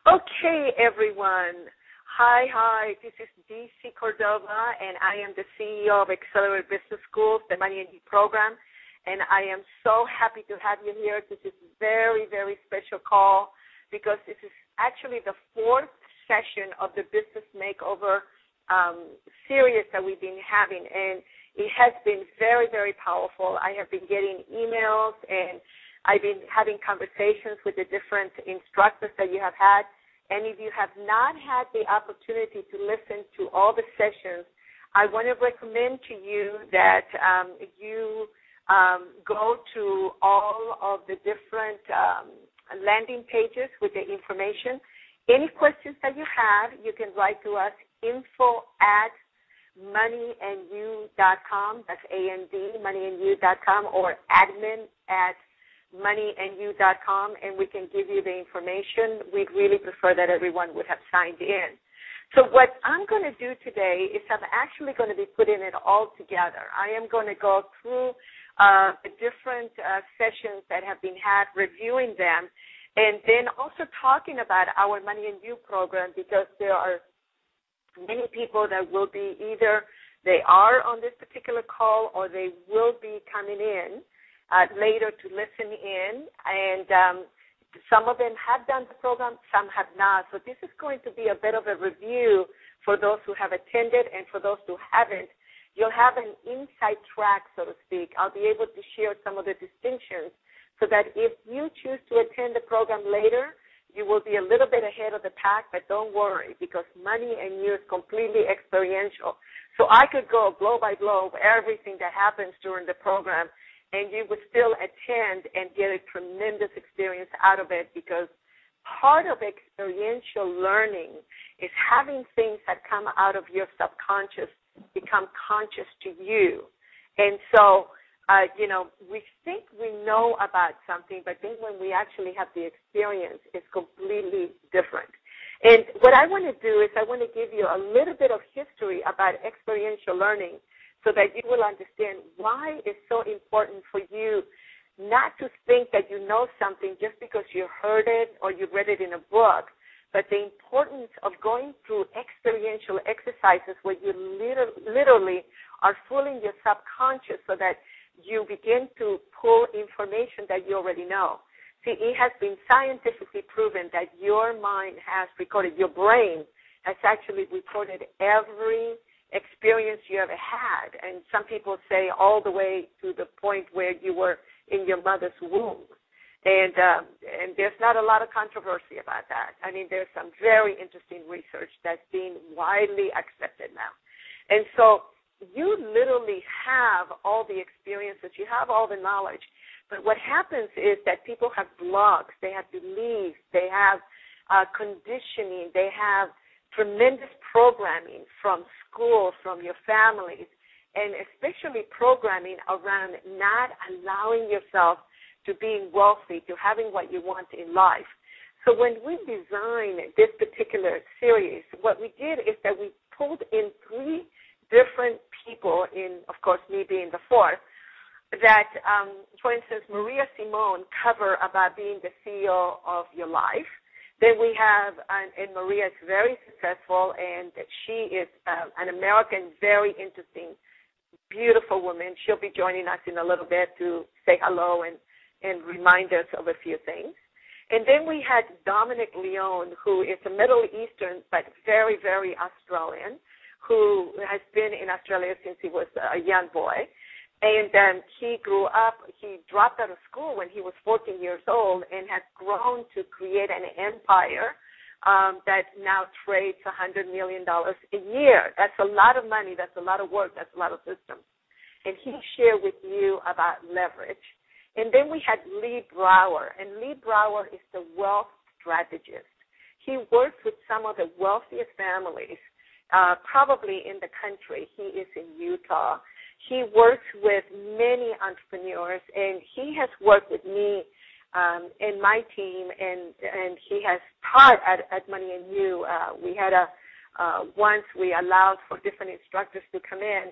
Okay, everyone. Hi. This is DC Cordova, and I am the CEO of Accelerated Business Schools, the Money and You program, and I am so happy to have you here. This is a very, very special call because this is actually the fourth session of the Business Makeover series that we've been having, and it has been very, very powerful. I have been getting emails, and I've been having conversations with the different instructors that you have had. And if you have not had the opportunity to listen to all the sessions, I want to recommend to you that you go to all of the different landing pages with the information. Any questions that you have, you can write to us, info@moneyandyou.com. That's A-N-D, moneyandyou.com, or admin@moneyandyou.com, and we can give you the information. We'd really prefer that everyone would have signed in. So what I'm going to do today is I'm actually going to be putting it all together. I am going to go through the different sessions that have been had, reviewing them, and then also talking about our Money and You program, because there are many people that will be either they are on this particular call or they will be coming in later to listen in, and some of them have done the program, some have not. So this is going to be a bit of a review for those who have attended, and for those who haven't, you'll have an inside track, so to speak. I'll be able to share some of the distinctions so that if you choose to attend the program later, you will be a little bit ahead of the pack, but don't worry, because Money and You is completely experiential. So I could go blow by blow everything that happens during the program, and you would still attend and get a tremendous experience out of it, because part of experiential learning is having things that come out of your subconscious become conscious to you. And so, we think we know about something, but then when we actually have the experience, it's completely different. And what I want to do is I want to give you a little bit of history about experiential learning, so that you will understand why it's so important for you not to think that you know something just because you heard it or you read it in a book, but the importance of going through experiential exercises where you literally are fooling your subconscious so that you begin to pull information that you already know. See, it has been scientifically proven that your mind has recorded, your brain has actually recorded every experience you ever had, and some people say all the way to the point where you were in your mother's womb. And there's not a lot of controversy about that. I mean, there's some very interesting research that's being widely accepted now. And so you literally have all the experiences, you have all the knowledge, but what happens is that people have blocks, they have beliefs, they have conditioning, they have tremendous programming from school, from your families, and especially programming around not allowing yourself to being wealthy, to having what you want in life. So when we designed this particular series, what we did is that we pulled in three different people, in, of course, me being the fourth, that, for instance, Maria Simone cover about being the CEO of your life. Then we have, and Maria is very successful, and she is an American, very interesting, beautiful woman. She'll be joining us in a little bit to say hello and remind us of a few things. And then we had Dominic Leone, who is a Middle Eastern but very, very Australian, who has been in Australia since he was a young boy. And he grew up, he dropped out of school when he was 14 years old and has grown to create an empire that now trades $100 million a year. That's a lot of money. That's a lot of work. That's a lot of systems. And he shared with you about leverage. And then we had Lee Brower, and Lee Brower is the wealth strategist. He works with some of the wealthiest families probably in the country. He is in Utah. He works with many entrepreneurs, and he has worked with me and my team, and he has taught at Money and You. We had once we allowed for different instructors to come in.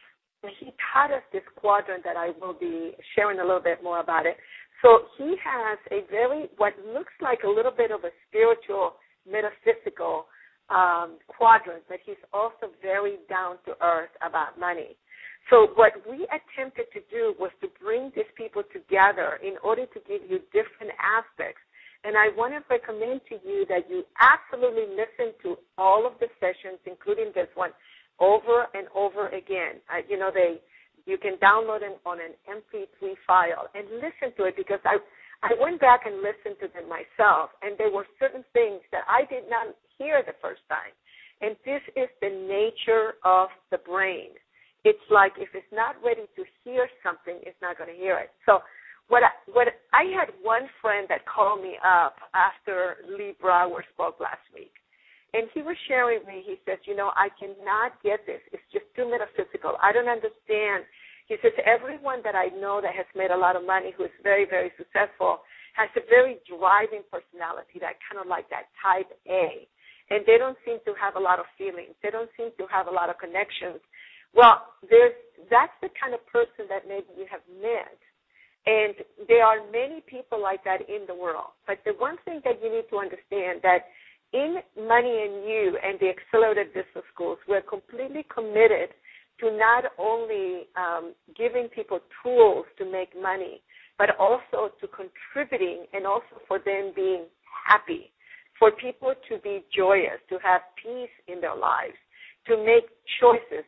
He taught us this quadrant that I will be sharing a little bit more about it. So he has a what looks like a little bit of a spiritual metaphysical quadrant, but he's also very down to earth about money. So what we attempted to do was to bring these people together in order to give you different aspects. And I want to recommend to you that you absolutely listen to all of the sessions, including this one, over and over again. You can download them on an MP3 file and listen to it, because I went back and listened to them myself, and there were certain things that I did not hear the first time. And this is the nature of the brain. It's like if it's not ready to hear something, it's not going to hear it. So I had one friend that called me up after Lee Brower spoke last week, and he was sharing with me, he says, I cannot get this. It's just too metaphysical. I don't understand. He says, everyone that I know that has made a lot of money, who is very, very successful, has a very driving personality, that kind of like that type A. And they don't seem to have a lot of feelings. They don't seem to have a lot of connections. Well, that's the kind of person that maybe you have met. And there are many people like that in the world. But the one thing that you need to understand, that in Money and You and the Accelerated Business Schools, we're completely committed to not only giving people tools to make money, but also to contributing, and also for them being happy, for people to be joyous, to have peace in their lives, to make choices,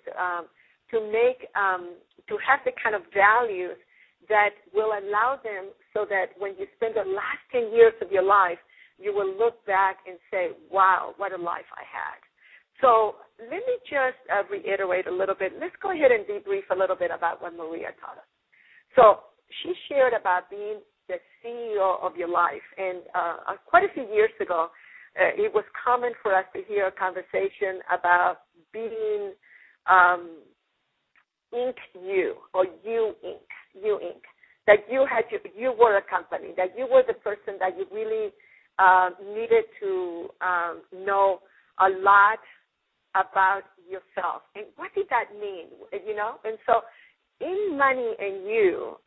to have the kind of values that will allow them, so that when you spend the last 10 years of your life, you will look back and say, wow, what a life I had. So let me just reiterate a little bit. Let's go ahead and debrief a little bit about what Maria taught us. So she shared about being the CEO of your life. And quite a few years ago, it was common for us to hear a conversation about being Inc. You, or You Inc. That you were a company, that you were the person that you really needed to know a lot about yourself. And what did that mean, And so in Money and You,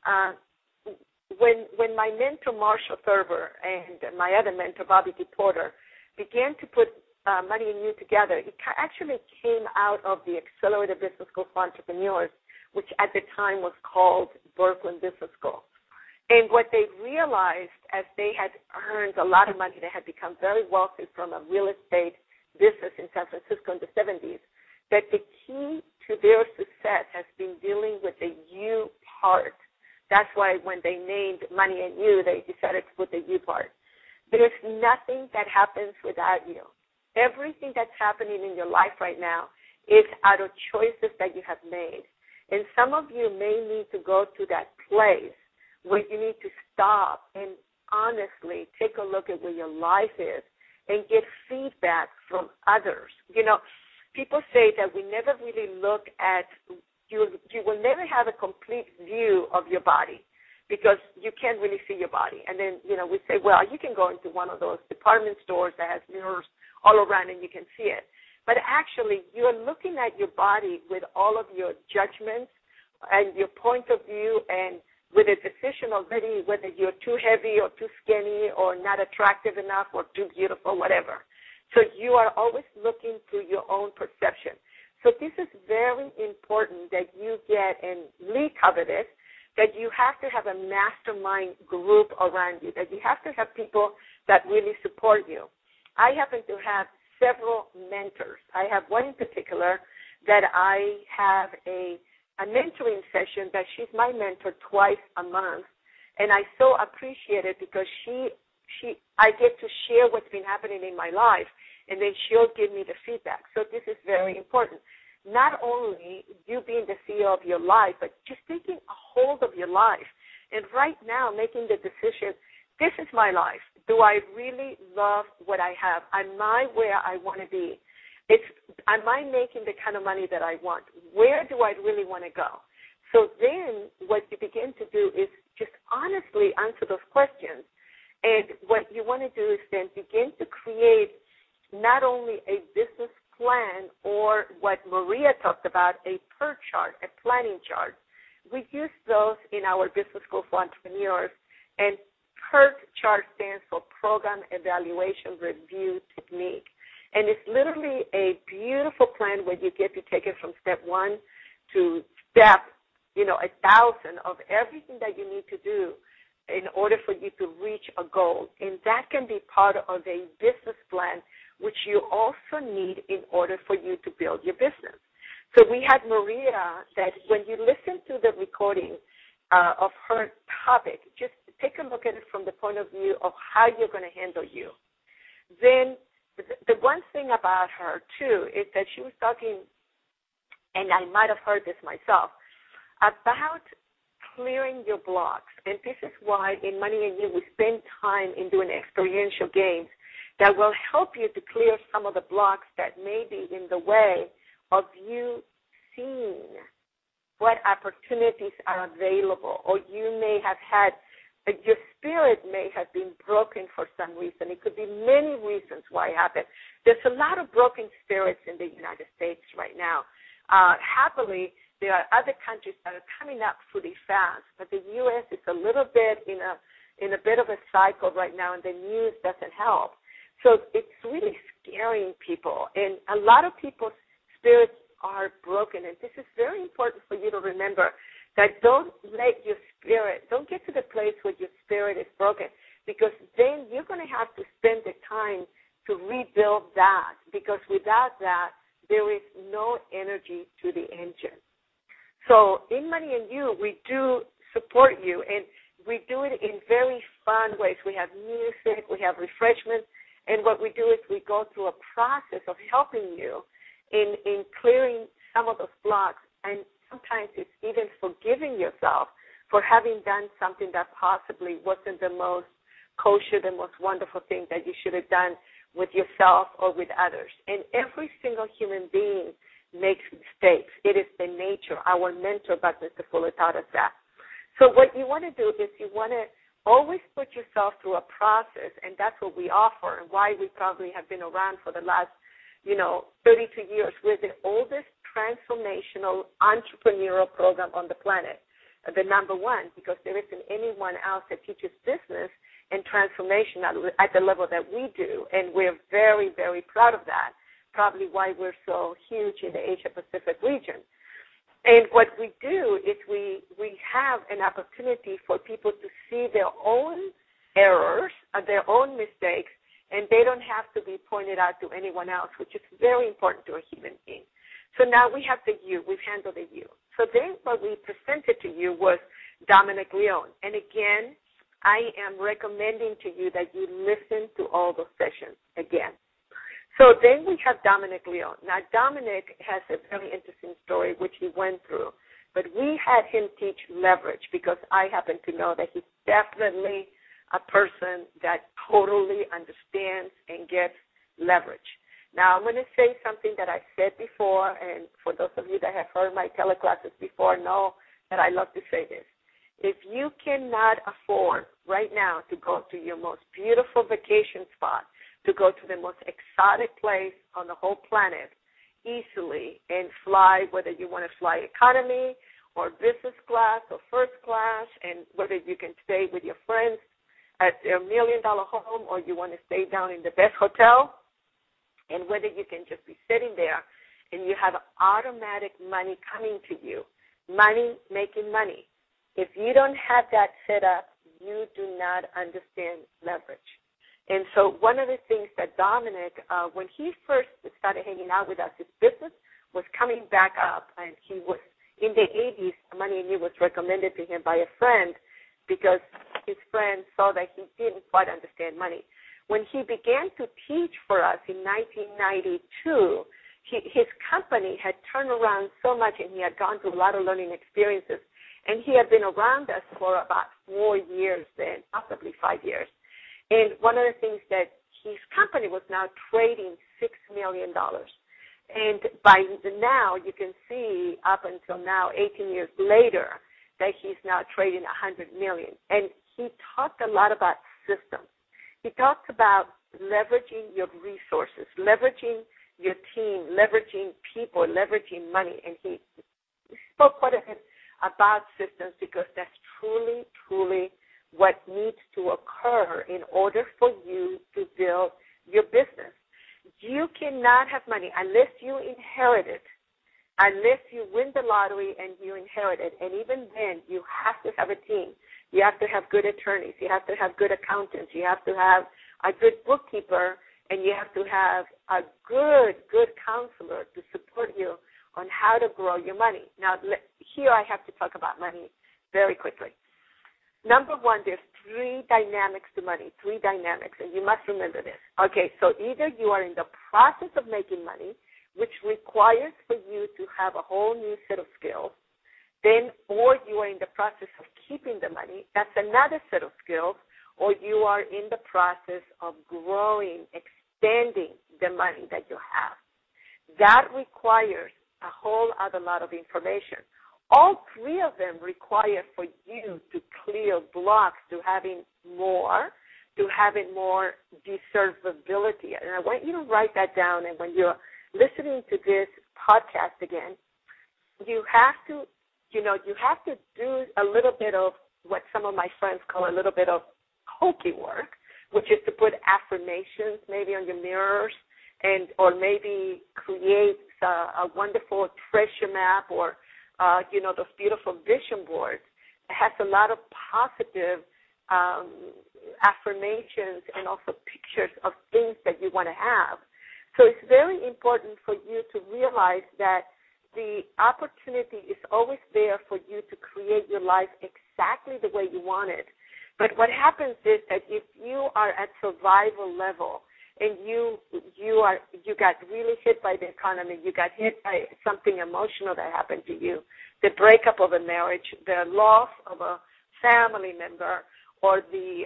when my mentor, Marshall Thurber, and my other mentor, Bobby D. Porter, began to put Money and You together, it actually came out of the Accelerated Business School for Entrepreneurs, which at the time was called Brooklyn Business School. And what they realized, as they had earned a lot of money, they had become very wealthy from a real estate business in San Francisco in the 70s, that the key to their success has been dealing with the you part. That's why when they named Money and You, they decided to put the you part. There's nothing that happens without you. Everything that's happening in your life right now is out of choices that you have made. And some of you may need to go to that place where you need to stop and honestly take a look at where your life is and get feedback from others. People say that we never really look at, you will never have a complete view of your body, because you can't really see your body. And then, we say, well, you can go into one of those department stores that has mirrors all around and you can see it. But actually, you're looking at your body with all of your judgments and your point of view, and with a decision already whether you're too heavy or too skinny or not attractive enough or too beautiful, whatever. So you are always looking through your own perception. So this is very important that you get, and Lee covered it, that you have to have a mastermind group around you, that you have to have people that really support you. I happen to have several mentors. I have one in particular that I have a mentoring session that she's my mentor twice a month, and I so appreciate it because I get to share what's been happening in my life, and then she'll give me the feedback. So this is very important. Not only you being the CEO of your life, but just taking a hold of your life, and right now making the decision, this is my life. Do I really love what I have? Am I where I want to be? Am I making the kind of money that I want? Where do I really want to go? So then what you begin to do is just honestly answer those questions. And what you want to do is then begin to create not only a business plan, or what Maria talked about, a PERT chart, a planning chart. We use those in our Business School for Entrepreneurs, and PERT chart stands for Program Evaluation Review Technique. And it's literally a beautiful plan where you get to take it from step 1 to step, 1,000 of everything that you need to do in order for you to reach a goal. And that can be part of a business plan, which you also need in order for you to build your business. So we had Maria that when you listen to the recording of her topic, just take a look at it from the point of view of how you're going to handle you. Then the one thing about her, too, is that she was talking, and I might have heard this myself, about clearing your blocks. And this is why in Money and You we spend time in doing experiential games that will help you to clear some of the blocks that may be in the way of you seeing what opportunities are available, or you may have had, your spirit may have been broken for some reason. It could be many reasons why it happened. There's a lot of broken spirits in the United States right now. Happily, there are other countries that are coming up pretty fast, but the U.S. is a little bit in a bit of a cycle right now, and the news doesn't help. So it's really scaring people, and a lot of people's spirits are broken, and this is very important for you to remember, that don't let your spirit, don't get to the place where your spirit is broken, because then you're going to have to spend the time to rebuild that, because without that, there is no energy to the engine. So in Money and You, we do support you, and we do it in very fun ways. We have music, we have refreshments, and what we do is we go through a process of helping you in clearing some of those blocks, and sometimes it's even forgiving yourself for having done something that possibly wasn't the most kosher, the most wonderful thing that you should have done with yourself or with others. And every single human being makes mistakes. It is the nature. Our mentor, Mr. Fuller, taught us that. So what you want to do is you want to always put yourself through a process, and that's what we offer, and why we probably have been around for the last 32 years. We're the oldest transformational entrepreneurial program on the planet, the number one, because there isn't anyone else that teaches business and transformation at the level that we do, and we're very, very proud of that, probably why we're so huge in the Asia-Pacific region. And what we do is we have an opportunity for people to see their own errors, their own mistakes, and they don't have to be pointed out to anyone else, which is very important to a human being. So now we have the you. We've handled the you. So then what we presented to you was Dominic Leone. And again, I am recommending to you that you listen to all those sessions again. So then we have Dominic Leone. Now, Dominic has a very interesting story, which he went through. But we had him teach leverage because I happen to know that he's definitely a person that totally understands and gets leverage. Now, I'm going to say something that I've said before, and for those of you that have heard my teleclasses before know that I love to say this. If you cannot afford right now to go to your most beautiful vacation spot, to go to the most exotic place on the whole planet easily and fly, whether you want to fly economy or business class or first class, and whether you can stay with your friends at their $1 million home or you want to stay down in the best hotel, and whether you can just be sitting there and you have automatic money coming to you, money making money. If you don't have that set up, you do not understand leverage. And so one of the things that Dominic, when he first started hanging out with us, his business was coming back up, and he was in the 80s. Money and You was recommended to him by a friend because his friend saw that he didn't quite understand money. When he began to teach for us in 1992, his company had turned around so much, and he had gone through a lot of learning experiences, and he had been around us for about 4 years then, possibly 5 years. And one of the things that his company was now trading $6 million. And by now, you can see up until now, 18 years later, that he's now trading $100 million. And he talked a lot about systems. He talked about leveraging your resources, leveraging your team, leveraging people, leveraging money. And he spoke quite a bit about systems because that's truly, truly what needs to occur in order for you to build your business. You You cannot have money unless you inherit it, unless you win the lottery and you inherit it. And even then, you have to have a team. You have to have good attorneys. You have to have good accountants. You have to have a good bookkeeper, and you have to have a good counselor to support you on how to grow your money. Now, here I have to talk about money very quickly. Number one, there's three dynamics to money, and you must remember this. Okay, so either you are in the process of making money, which requires for you to have a whole new set of skills, then, or you are in the process of keeping the money, that's another set of skills, or you are in the process of growing, expanding the money that you have. That requires a whole other lot of information. All three of them require for you to clear blocks to having more deservability. And I want you to write that down, and when you're listening to this podcast again, you have to do a little bit of what some of my friends call a little bit of hokey work, which is to put affirmations maybe on your mirrors, or maybe create a wonderful treasure map, or those beautiful vision boards. It has a lot of positive affirmations and also pictures of things that you want to have. So it's very important for you to realize that the opportunity is always there for you to create your life exactly the way you want it. But what happens is that if you are at survival level and you got really hit by the economy, you got hit by something emotional that happened to you, the breakup of a marriage, the loss of a family member, or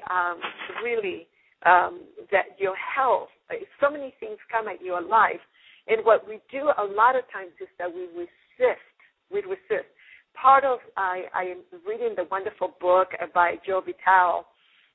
that your health, so many things come at your life. And what we do a lot of times is that we resist. Part of, I am reading the wonderful book by Joe Vitale.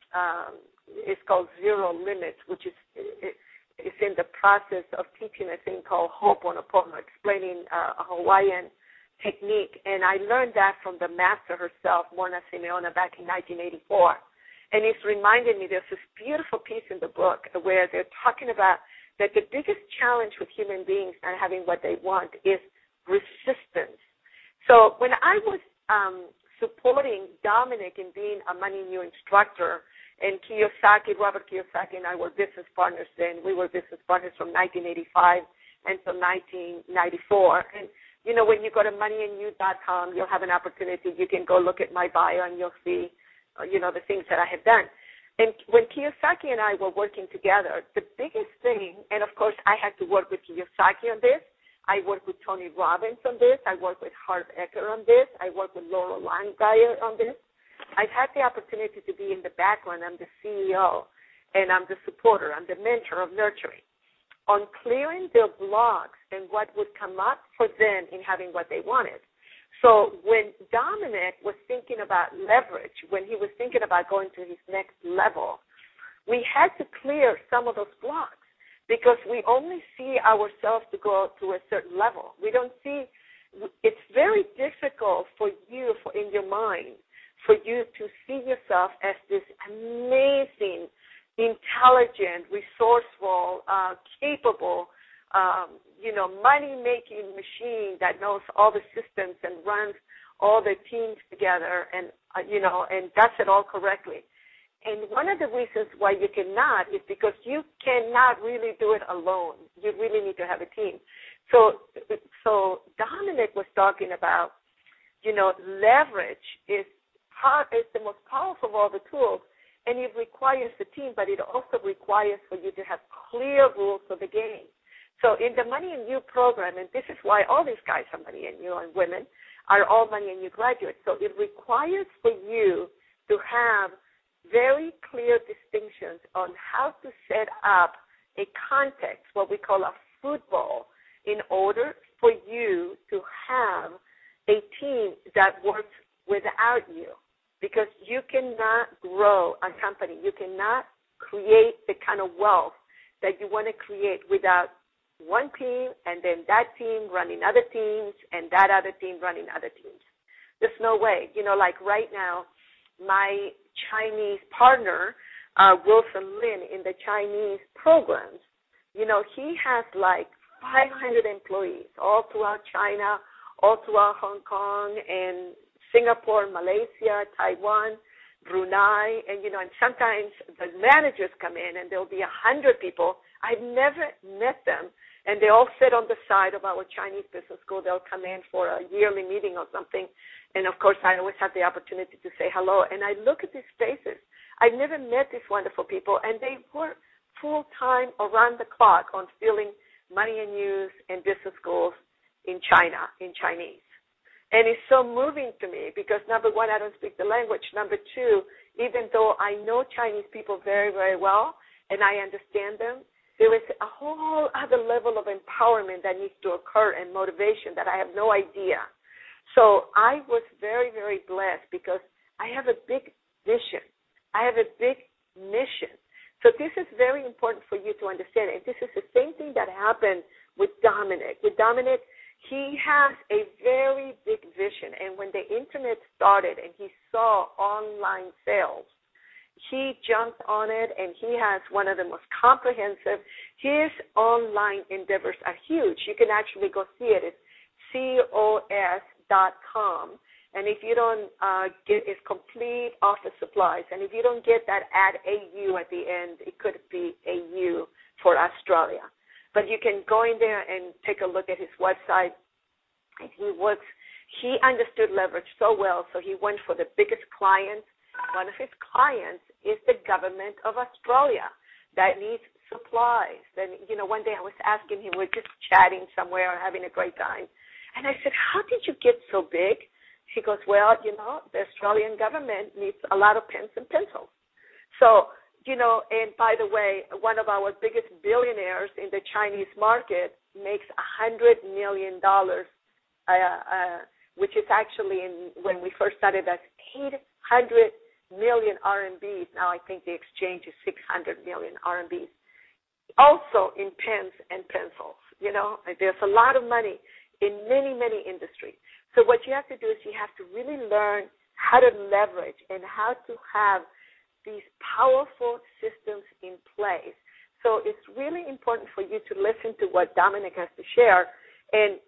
It's called Zero Limits, which is in the process of teaching a thing called Ho'oponopono, explaining a Hawaiian technique. And I learned that from the master herself, Morna Simeona, back in 1984. And it's reminded me, there's this beautiful piece in the book where they're talking about that the biggest challenge with human beings not having what they want is resistance. So when I was supporting Dominic in being a Money New instructor, and Robert Kiyosaki and I were business partners then. We were business partners from 1985 until 1994. And, when you go to moneyandnew.com, you'll have an opportunity. You can go look at my bio, and you'll see, the things that I have done. And when Kiyosaki and I were working together, the biggest thing, and of course I had to work with Kiyosaki on this, I worked with Tony Robbins on this, I worked with Harv Eker on this, I worked with Laura Langdyer on this. I've had the opportunity to be in the background. I'm the CEO, and I'm the supporter. I'm the mentor of nurturing. On clearing their blocks and what would come up for them in having what they wanted. So when Dominic was thinking about leverage, when he was thinking about going to his next level, we had to clear some of those blocks because we only see ourselves to go to a certain level. We don't see – it's very difficult for you, in your mind, for you to see yourself as this amazing, intelligent, resourceful, capable, money-making machine that knows all the systems and runs all the teams together and does it all correctly. And one of the reasons why you cannot is because you cannot really do it alone. You really need to have a team. So Dominic was talking about, leverage is the most powerful of all the tools, and it requires a team, but it also requires for you to have clear rules of the game. So in the Money and You program, and this is why all these guys are Money and You and women are all Money and You graduates. So it requires for you to have very clear distinctions on how to set up a context, what we call a football, in order for you to have a team that works without you. Because you cannot grow a company. You cannot create the kind of wealth that you want to create without one team and then that team running other teams and that other team running other teams. There's no way. Like right now, my Chinese partner, Wilson Lin, in the Chinese programs, he has like 500 employees all throughout China, all throughout Hong Kong, and Singapore, Malaysia, Taiwan, Brunei, and sometimes the managers come in and there'll be 100 people. I've never met them, and they all sit on the side of our Chinese business school. They'll come in for a yearly meeting or something, and of course I always have the opportunity to say hello, and I look at these faces. I've never met these wonderful people, and they work full-time around the clock on filling money and news and business schools in China, in Chinese. And it's so moving to me because, number one, I don't speak the language. Number two, even though I know Chinese people very, very well and I understand them, there is a whole other level of empowerment that needs to occur and motivation that I have no idea. So I was very, very blessed because I have a big vision. I have a big mission. So this is very important for you to understand. And this is the same thing that happened with Dominic. With Dominic, he has a very big vision. And when the Internet started and he saw online sales, he jumped on it, and he has one of the most comprehensive. His online endeavors are huge. You can actually go see it. It's COS.com. And if you don't get it's complete office supplies, and if you don't get that add AU at the end, it could be AU for Australia. But you can go in there and take a look at his website. And he understood leverage so well, so he went for the biggest clients. One of his clients is the government of Australia that needs supplies. And, one day I was asking him, we're just chatting somewhere, having a great time. And I said, how did you get so big? He goes, well, the Australian government needs a lot of pens and pencils. So, and by the way, one of our biggest billionaires in the Chinese market makes $100 million, which is actually, when we first started, that's 800 million RMBs. Now I think the exchange is 600 million RMBs. Also in pens and pencils. There's a lot of money in many, many industries. So what you have to do is you have to really learn how to leverage and how to have these powerful systems in place. So it's really important for you to listen to what Dominic has to share. And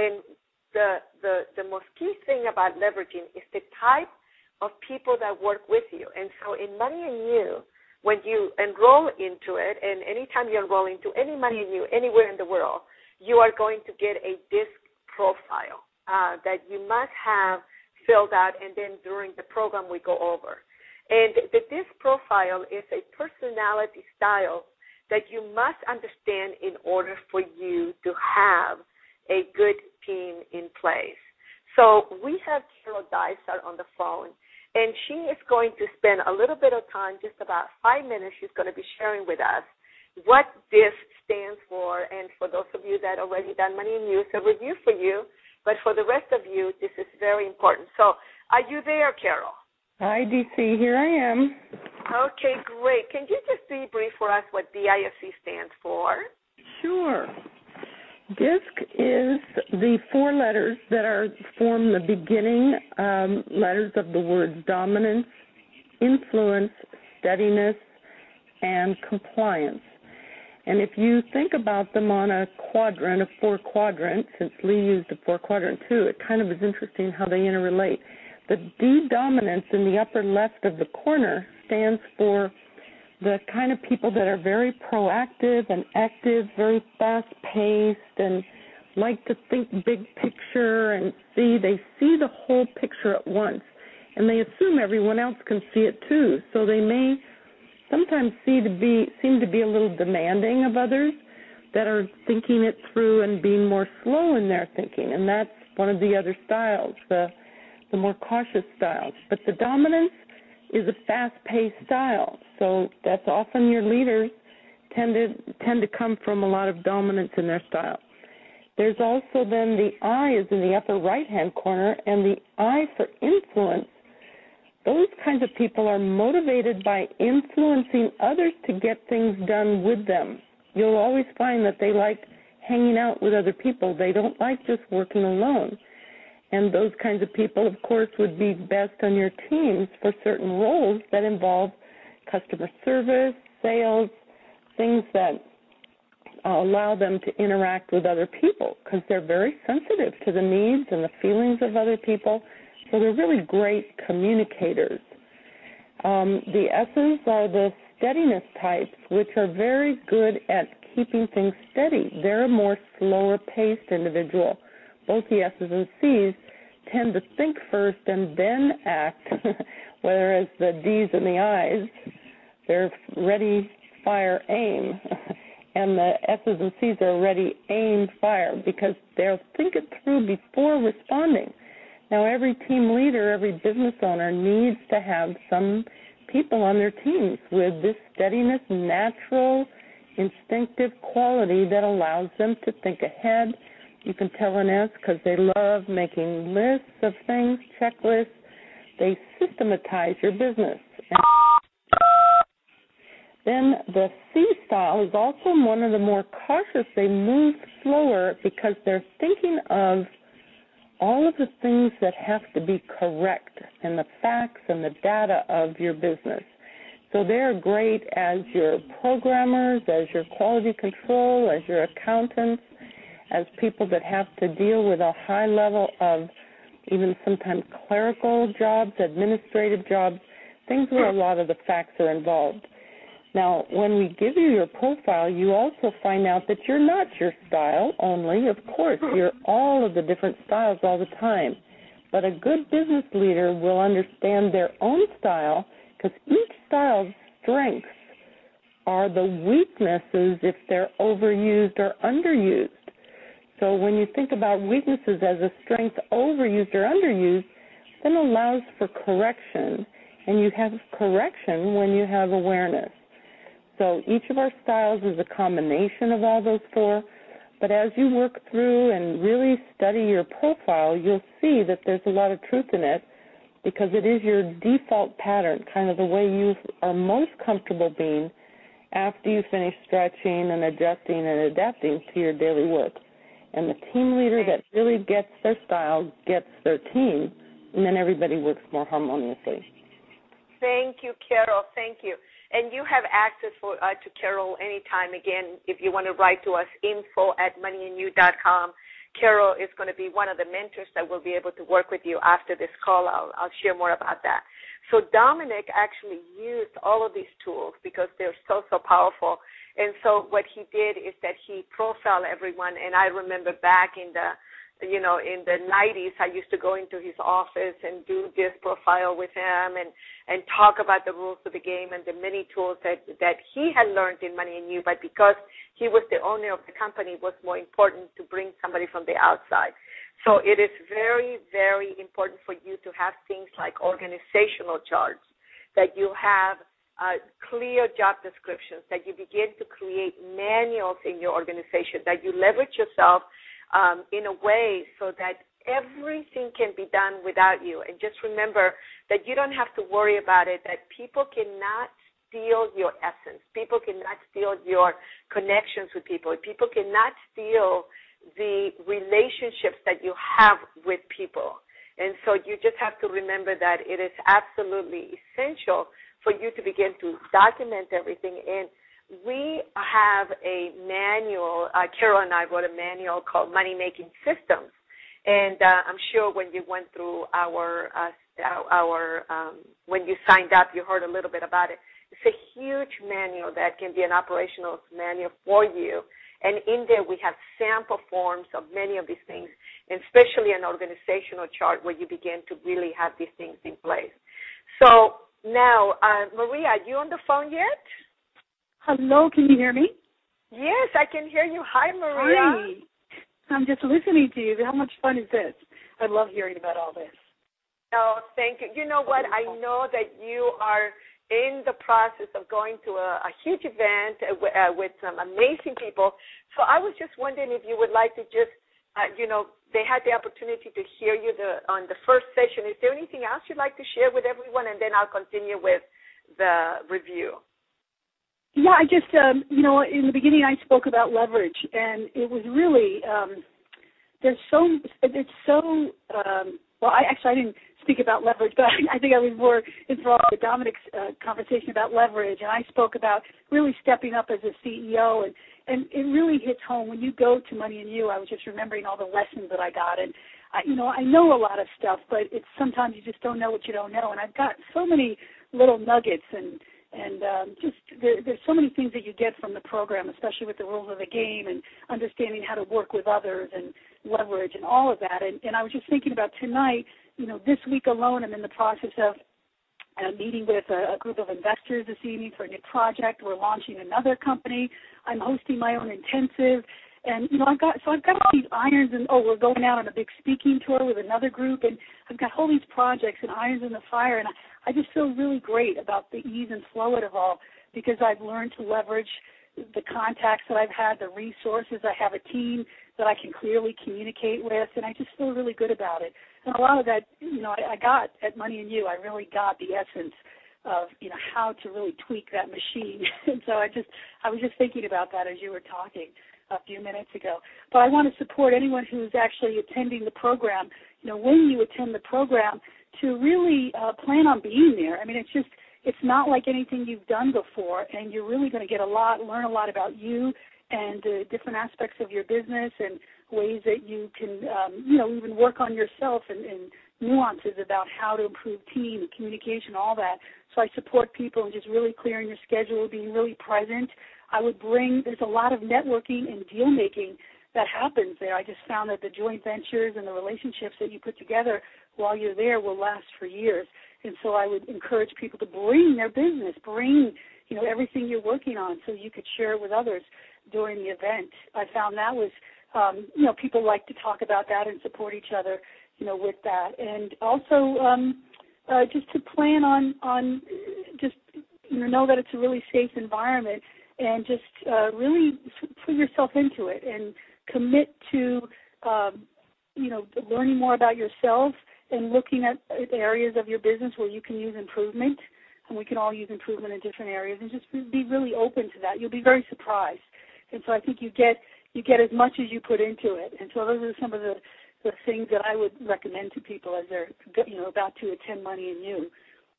the most key thing about leveraging is the type of people that work with you. And so in Money and You, when you enroll into it, and anytime you enroll into any Money and You anywhere in the world, you are going to get a DISC profile that you must have filled out, and then during the program we go over. And the DISC profile is a personality style that you must understand in order for you to have a good team in place. So we have Carol Dysart on the phone, and she is going to spend a little bit of time, just about 5 minutes. She's going to be sharing with us what DISC stands for. And for those of you that already done Money and You, it's a review for you. But for the rest of you, this is very important. So are you there, Carol? Hi, DC. Here I am. Okay, great. Can you just debrief for us what DISC stands for? Sure. DISC is the 4 letters that form the beginning letters of the words dominance, influence, steadiness, and compliance. And if you think about them on a quadrant, a 4-quadrant, since Lee used a 4-quadrant too, it kind of is interesting how they interrelate. The D dominance in the upper left of the corner stands for the kind of people that are very proactive and active, very fast-paced, and like to think big picture and they see the whole picture at once, and they assume everyone else can see it too. So they may sometimes seem to be a little demanding of others that are thinking it through and being more slow in their thinking, and that's one of the other styles, the more cautious styles. But the dominance is a fast-paced style, so that's often your leaders tend to come from a lot of dominance in their style. There's also then the I is in the upper right-hand corner, and the I for influence. Those kinds of people are motivated by influencing others to get things done with them. You'll always find that they like hanging out with other people. They don't like just working alone. And those kinds of people, of course, would be best on your teams for certain roles that involve customer service, sales, things that allow them to interact with other people because they're very sensitive to the needs and the feelings of other people. So they're really great communicators. The S's are the steadiness types, which are very good at keeping things steady. They're a more slower-paced individual. Both the S's and C's tend to think first and then act, whereas the D's and the I's, they're ready, fire, aim. And the S's and C's are ready, aim, fire, because they'll think it through before responding. Now, every team leader, every business owner needs to have some people on their teams with this steadiness, natural, instinctive quality that allows them to think ahead. You can tell an S because they love making lists of things, checklists. They systematize your business. Then the C style is also one of the more cautious. They move slower because they're thinking of all of the things that have to be correct and the facts and the data of your business. So they're great as your programmers, as your quality control, as your accountants, as people that have to deal with a high level of even sometimes clerical jobs, administrative jobs, things where a lot of the facts are involved. Now, when we give you your profile, you also find out that you're not your style only. Of course, you're all of the different styles all the time. But a good business leader will understand their own style because each style's strengths are the weaknesses if they're overused or underused. So when you think about weaknesses as a strength overused or underused, then it allows for correction, and you have correction when you have awareness. So each of our styles is a combination of all those four, but as you work through and really study your profile, you'll see that there's a lot of truth in it because it is your default pattern, kind of the way you are most comfortable being after you finish stretching and adjusting and adapting to your daily work. And the team leader that really gets their style gets their team, and then everybody works more harmoniously. Thank you, Carol. Thank you. And you have access to Carol anytime. Again, if you want to write to us, info@moneyandyou.com. Carol is going to be one of the mentors that will be able to work with you after this call. I'll share more about that. So Dominic actually used all of these tools because they're so powerful. And so what he did is that he profiled everyone. And I remember back in the 90s, I used to go into his office and do this profile with him and talk about the rules of the game and the many tools that he had learned in Money and You, but because he was the owner of the company, it was more important to bring somebody from the outside. So it is very, very important for you to have things like organizational charts, that you have clear job descriptions, that you begin to create manuals in your organization, that you leverage yourself in a way so that everything can be done without you. And just remember that you don't have to worry about it, that people cannot steal your essence. People cannot steal your connections with people. People cannot steal the relationships that you have with people. And so you just have to remember that it is absolutely essential for you to begin to document everything. And we have a manual, Carol and I wrote a manual called Money Making Systems, and I'm sure when you went through when you signed up, you heard a little bit about it. It's a huge manual that can be an operational manual for you, and in there we have sample forms of many of these things, and especially an organizational chart where you begin to really have these things in place. So now, Maria, are you on the phone yet? Hello, can you hear me? Yes, I can hear you. Hi, Maria. Hi. I'm just listening to you. How much fun is this? I love hearing about all this. Oh, thank you. You know what? I know that you are in the process of going to a huge event with some amazing people. So I was just wondering if you would like to just, they had the opportunity to hear you on the first session. Is there anything else you'd like to share with everyone? And then I'll continue with the review. Yeah, I just, in the beginning I spoke about leverage, and it was really, I didn't speak about leverage, but I think I was more enthralled with Dominic's conversation about leverage, and I spoke about really stepping up as a CEO and it really hits home. When you go to Money and You, I was just remembering all the lessons that I got. And, I know a lot of stuff, but it's sometimes you just don't know what you don't know. And I've got so many little nuggets and there's so many things that you get from the program, especially with the rules of the game and understanding how to work with others and leverage and all of that. And I was just thinking about tonight, this week alone, I'm in the process of meeting with a group of investors this evening for a new project. We're launching another company. I'm hosting my own intensive. And, I've got all these irons, and, we're going out on a big speaking tour with another group, and I've got all these projects and irons in the fire, and I just feel really great about the ease and flow of it all because I've learned to leverage the contacts that I've had, the resources. I have a team that I can clearly communicate with, and I just feel really good about it. And a lot of that, I got at Money and You. I really got the essence of, how to really tweak that machine. And so I was just thinking about that as you were talking a few minutes ago. But I want to support anyone who's actually attending the program, when you attend the program, to really plan on being there. I mean, it's not like anything you've done before, and you're really going to learn a lot about you and different aspects of your business and ways that you can, even work on yourself and nuances about how to improve team and communication, all that. So I support people and just really clearing your schedule, being really present. There's a lot of networking and deal making that happens there. I just found that the joint ventures and the relationships that you put together while you're there will last for years. And so I would encourage people to bring their business, bring, everything you're working on so you could share it with others during the event. I found that was, people like to talk about that and support each other, with that. And also just to plan on just, know that it's a really safe environment and just really put yourself into it and commit to, learning more about yourself and looking at areas of your business where you can use improvement. And we can all use improvement in different areas, and just be really open to that. You'll be very surprised. And so I think you get as much as you put into it. And so those are some of the things that I would recommend to people as they're, about to attend Money and You.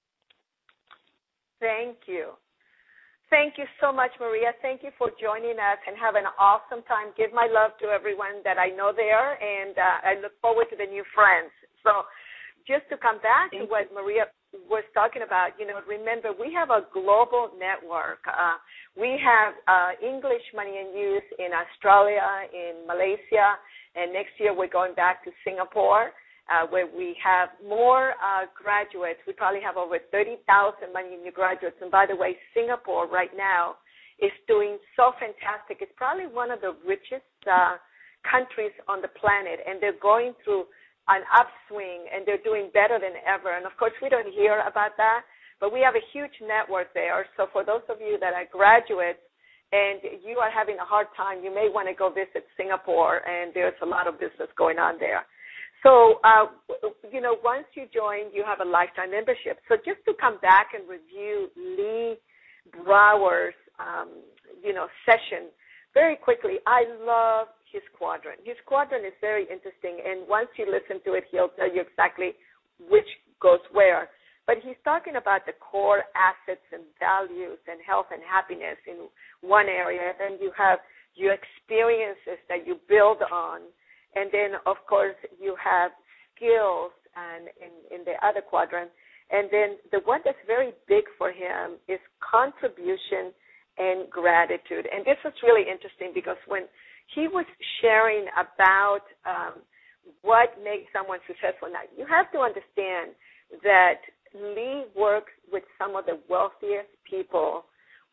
Thank you. Thank you so much, Maria. Thank you for joining us, and have an awesome time. Give my love to everyone that I know there, and I look forward to the new friends. So just to come back to what Maria was talking about, remember, we have a global network. We have English Money and Youth in Australia, in Malaysia, and next year we're going back to Singapore, where we have more graduates. We probably have over 30,000 Money and You graduates. And by the way, Singapore right now is doing so fantastic. It's probably one of the richest countries on the planet, and they're going through an upswing, and they're doing better than ever. And, of course, we don't hear about that, but we have a huge network there. So for those of you that are graduates and you are having a hard time, you may want to go visit Singapore, and there's a lot of business going on there. So, once you join, you have a lifetime membership. So just to come back and review Lee Brower's, session very quickly, I love his quadrant. His quadrant is very interesting, and once you listen to it, he'll tell you exactly which goes where. But he's talking about the core assets and values and health and happiness in one area. Then you have your experiences that you build on. And then, of course, you have skills and in the other quadrant. And then the one that's very big for him is contribution and gratitude. And this was really interesting because when he was sharing about what makes someone successful, now you have to understand that Lee works with some of the wealthiest people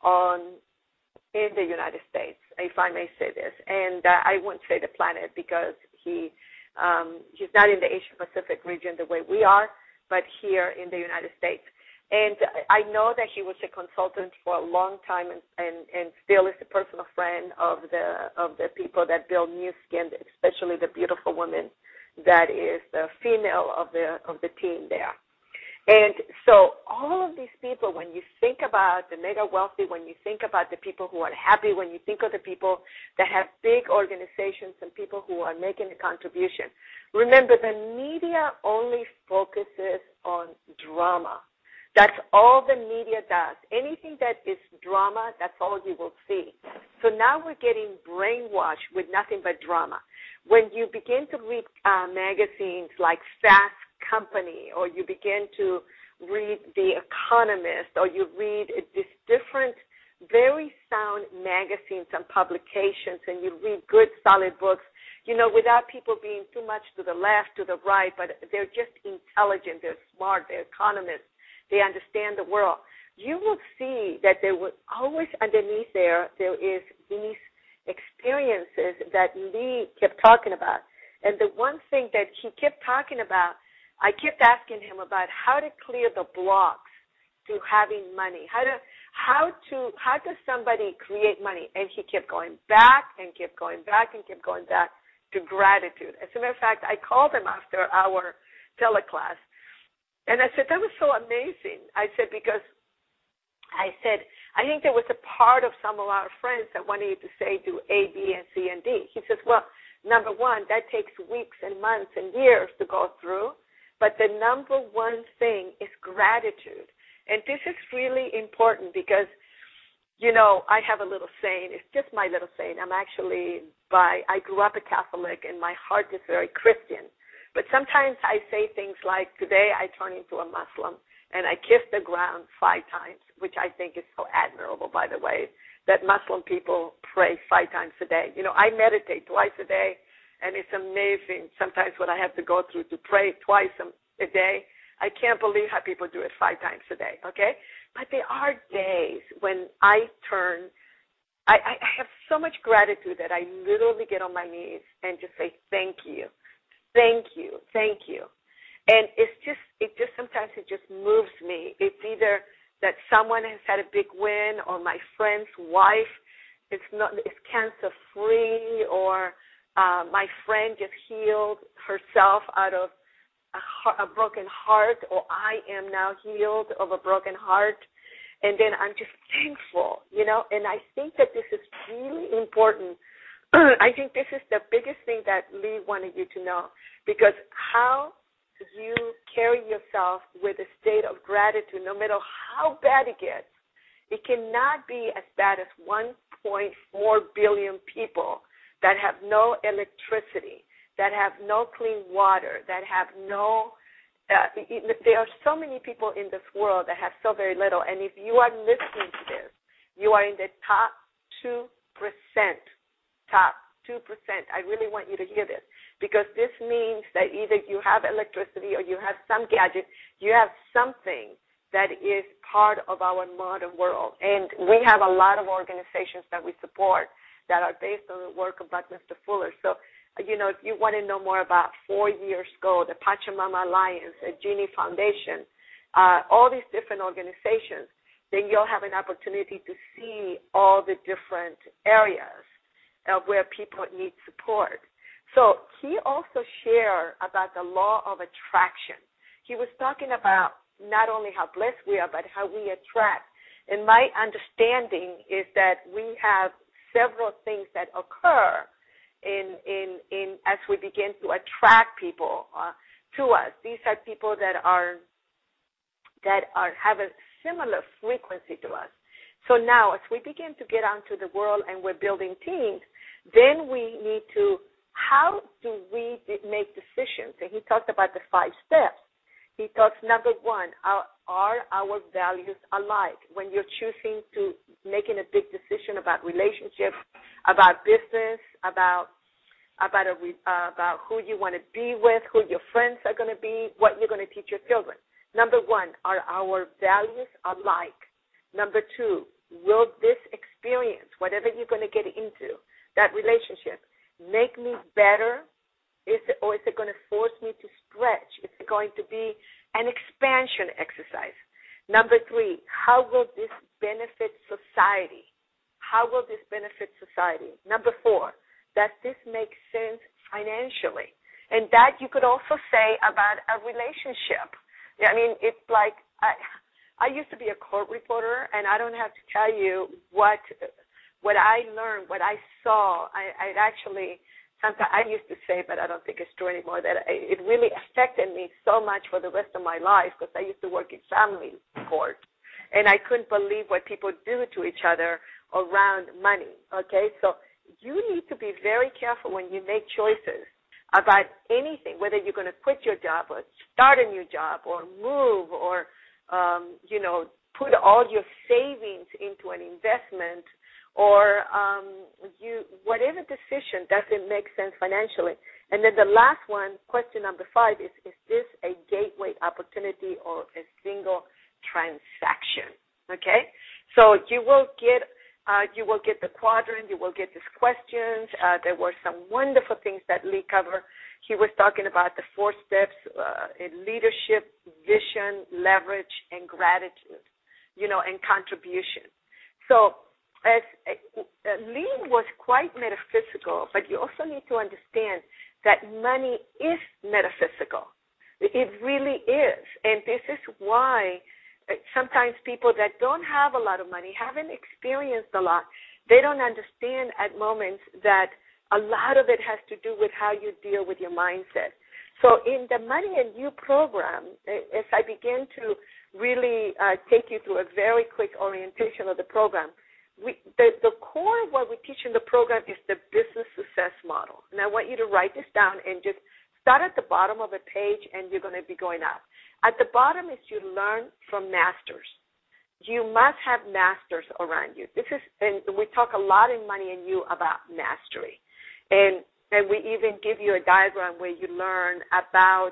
in the United States, if I may say this. And I wouldn't say the planet because he's not in the Asia-Pacific region the way we are, but here in the United States. And I know that he was a consultant for a long time and still is a personal friend of the people that build Nu Skin, especially the beautiful woman that is the female of the team there. And so all of these people, when you think about the mega wealthy, when you think about the people who are happy, when you think of the people that have big organizations and people who are making a contribution, remember the media only focuses on drama. That's all the media does. Anything that is drama, that's all you will see. So now we're getting brainwashed with nothing but drama. When you begin to read magazines like Fast Company, or you begin to read The Economist, or you read these different very sound magazines and publications, and you read good, solid books, without people being too much to the left, to the right, but they're just intelligent, they're smart, they're economists, they understand the world. You will see that there will always underneath there is these experiences that Lee kept talking about. And the one thing that he kept talking about, I kept asking him about how to clear the blocks to having money. How does somebody create money? And he kept going back and kept going back and kept going back to gratitude. As a matter of fact, I called him after our teleclass, and I said, that was so amazing. I said, because I think there was a part of some of our friends that wanted you to say do A, B, and C, and D. He says, well, number one, that takes weeks and months and years to go through, but the number one thing is gratitude. And this is really important because, I have a little saying. It's just my little saying. I grew up a Catholic, and my heart is very Christian. But sometimes I say things like, today I turn into a Muslim, and I kiss the ground 5 times, which I think is so admirable, by the way, that Muslim people pray 5 times a day. I meditate twice a day, and it's amazing sometimes what I have to go through to pray twice a day. I can't believe how people do it 5 times a day, okay? But there are days when I have so much gratitude that I literally get on my knees and just say, thank you. Thank you, thank you. And it just sometimes it just moves me. It's either that someone has had a big win, or my friend's wife is cancer free, or my friend just healed herself out of a broken heart, or I am now healed of a broken heart. And then I'm just thankful, and I think that this is really important. I think this is the biggest thing that Lee wanted you to know, because how you carry yourself with a state of gratitude, no matter how bad it gets, it cannot be as bad as 1.4 billion people that have no electricity, that have no clean water, that have no there are so many people in this world that have so very little, and if you are listening to this, you are in the top 2%. Top 2%. I really want you to hear this, because this means that either you have electricity or you have some gadget, you have something that is part of our modern world. And we have a lot of organizations that we support that are based on the work of Buckminster Fuller. So, if you want to know more about 4 Years Go, the Pachamama Alliance, the Genie Foundation, all these different organizations, then you'll have an opportunity to see all the different areas where people need support. So he also shared about the law of attraction. He was talking about not only how blessed we are, but how we attract. And my understanding is that we have several things that occur in as we begin to attract people to us. These are people that have a similar frequency to us. So now, as we begin to get onto the world and we're building teams, then we need to, how do we make decisions? And he talked about the 5 steps. He talks, number 1, are our values alike? When you're choosing to making a big decision about relationships, about business, about who you want to be with, who your friends are going to be, what you're going to teach your children. Number 1, are our values alike? Number 2, will this experience, whatever you're going to get into, that relationship, make me better? Or is it going to force me to stretch? Is it going to be an expansion exercise? Number 3, how will this benefit society? How will this benefit society? Number 4, does this make sense financially? And that you could also say about a relationship. I mean, it's like I used to be a court reporter, and I don't have to tell you what I learned, what I saw. I actually sometimes I used to say, but I don't think it's true anymore, that it really affected me so much for the rest of my life because I used to work in family court, and I couldn't believe what people do to each other around money, okay? So you need to be very careful when you make choices about anything, whether you're going to quit your job or start a new job or move or, put all your savings into an investment or whatever decision doesn't make sense financially. And then the last one, question number 5, is this a gateway opportunity or a single transaction? Okay? So you will get the quadrant, you will get these questions. There were some wonderful things that Lee covered. He was talking about the 4 steps in leadership, vision, leverage, and gratitude, and contribution. So as Lee was quite metaphysical, but you also need to understand that money is metaphysical. It really is. And this is why sometimes people that don't have a lot of money, haven't experienced a lot, they don't understand at moments that a lot of it has to do with how you deal with your mindset. So in the Money and You program, as I begin to really take you through a very quick orientation of the program, the core of what we teach in the program is the business success model. And I want you to write this down and just start at the bottom of a page, and you're going to be going up. At the bottom is you learn from masters. You must have masters around you. And we talk a lot in Money and You about mastery. And we even give you a diagram where you learn about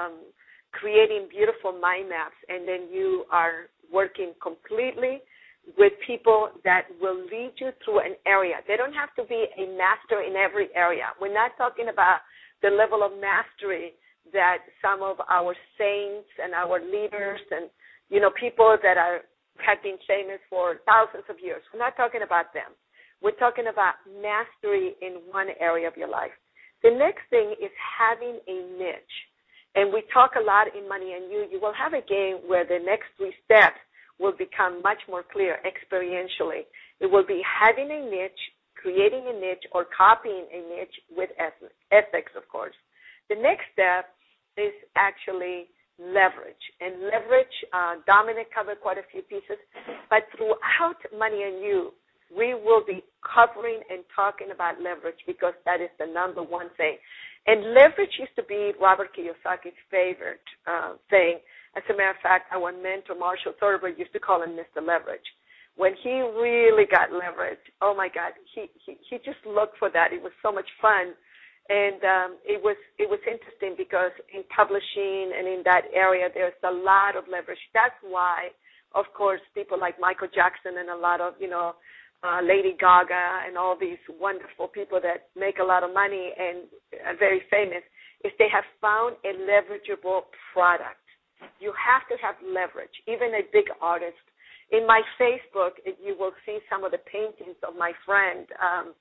creating beautiful mind maps, and then you are working completely with people that will lead you through an area. They don't have to be a master in every area. We're not talking about the level of mastery that some of our saints and our leaders and, people that have been famous for thousands of years. We're not talking about them. We're talking about mastery in one area of your life. The next thing is having a niche. And we talk a lot in Money and You. You will have a game where the next 3 steps will become much more clear experientially. It will be having a niche, creating a niche, or copying a niche with ethics, of course. The next step is actually leverage. And leverage, Dominic covered quite a few pieces, but throughout Money and You, we will be covering and talking about leverage because that is the number one thing. And leverage used to be Robert Kiyosaki's favorite thing. As a matter of fact, our mentor, Marshall Thurber, used to call him Mr. Leverage. When he really got leverage, oh, my God, he just looked for that. It was so much fun. And it was interesting because in publishing and in that area, there's a lot of leverage. That's why, of course, people like Michael Jackson and a lot of, Lady Gaga and all these wonderful people that make a lot of money and are very famous, is they have found a leverageable product. You have to have leverage, even a big artist. In my Facebook, you will see some of the paintings of my friend,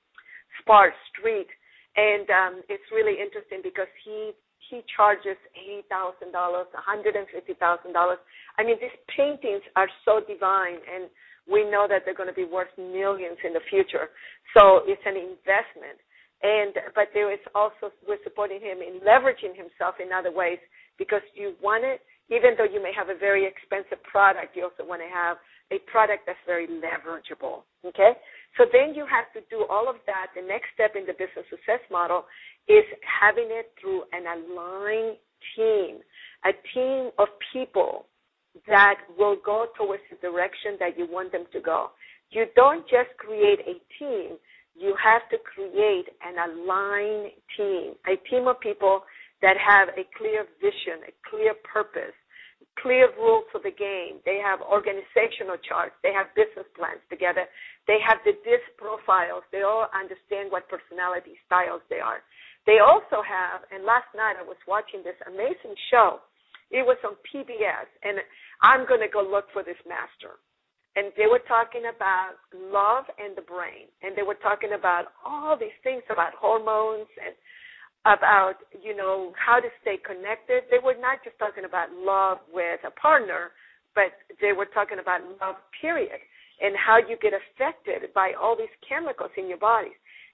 Spart Street, and it's really interesting because he charges $80,000, $150,000. I mean, these paintings are so divine, and we know that they're going to be worth millions in the future. So it's an investment. But there is also, we're supporting him in leveraging himself in other ways because you want it, even though you may have a very expensive product, you also want to have a product that's very leverageable, okay? So then you have to do all of that. The next step in the business success model is having it through an aligned team, a team of people that will go towards the direction that you want them to go. You don't just create a team. You have to create an aligned team, a team of people that have a clear vision, a clear purpose, clear rules for the game. They have organizational charts. They have business plans together. They have the DISC profiles. They all understand what personality styles they are. They also have, and last night I was watching this amazing show. It was on PBS, and I'm going to go look for this master. And they were talking about love and the brain, and they were talking about all these things about hormones and about, how to stay connected. They were not just talking about love with a partner, but they were talking about love, period, and how you get affected by all these chemicals in your body.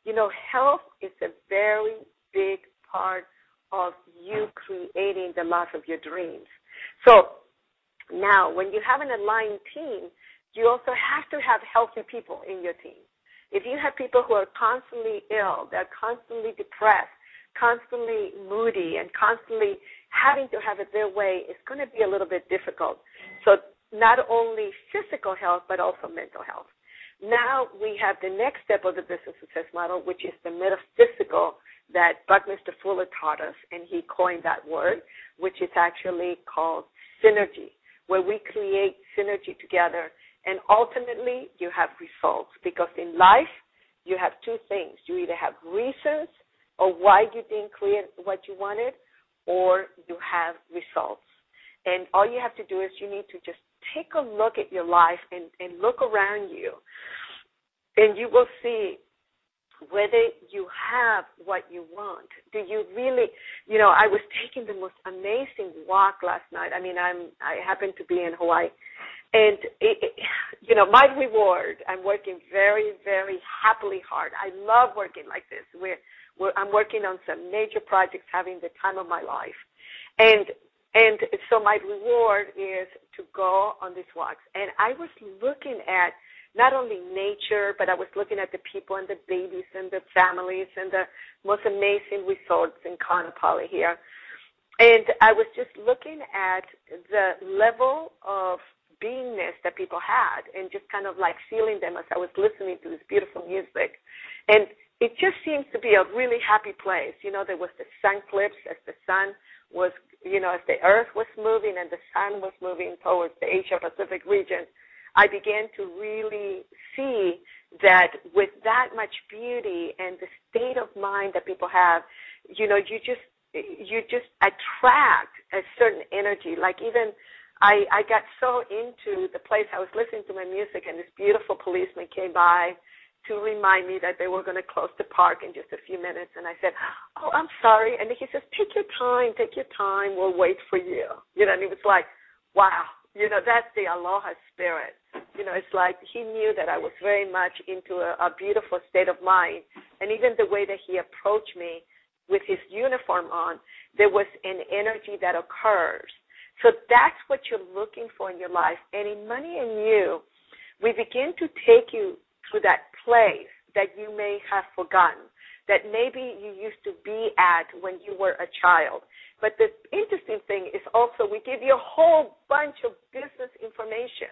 health is a very big part of you creating the life of your dreams. So now, when you have an aligned team, you also have to have healthy people in your team. If you have people who are constantly ill, they're constantly depressed, constantly moody, and constantly having to have it their way, it's going to be a little bit difficult. So not only physical health, but also mental health. Now we have the next step of the business success model, which is the metaphysical that Buckminster Fuller taught us, and he coined that word, which is actually called synergy, where we create synergy together, and ultimately you have results. Because in life, you have two things. You either have reasons or why you didn't create what you wanted, or you have results. And all you have to do is you need to just take a look at your life and look around you, and you will see whether you have what you want. Do you really, I was taking the most amazing walk last night. I mean, I happen to be in Hawaii. And, my reward, I'm working very, very happily hard. I love working like this. I'm working on some major projects, having the time of my life. And so my reward is to go on these walks. And I was looking at not only nature, but I was looking at the people and the babies and the families and the most amazing resorts in Kaanapali here. And I was just looking at the level of beingness that people had and just kind of like feeling them as I was listening to this beautiful music. And it just seems to be a really happy place. There was the sun eclipse as the sun was, as the earth was moving and the sun was moving towards the Asia-Pacific region. I began to really see that with that much beauty and the state of mind that people have, you just attract a certain energy. Like even I got so into the place. I was listening to my music, and this beautiful policeman came by to remind me that they were going to close the park in just a few minutes. And I said, "Oh, I'm sorry." And he says, take your time. We'll wait for you. And it was like, wow. That's the aloha spirit. It's like he knew that I was very much into a beautiful state of mind. And even the way that he approached me with his uniform on, there was an energy that occurs. So that's what you're looking for in your life. And in Money and You, we begin to take you through that place that you may have forgotten, that maybe you used to be at when you were a child. But the interesting thing is also we give you a whole bunch of business information.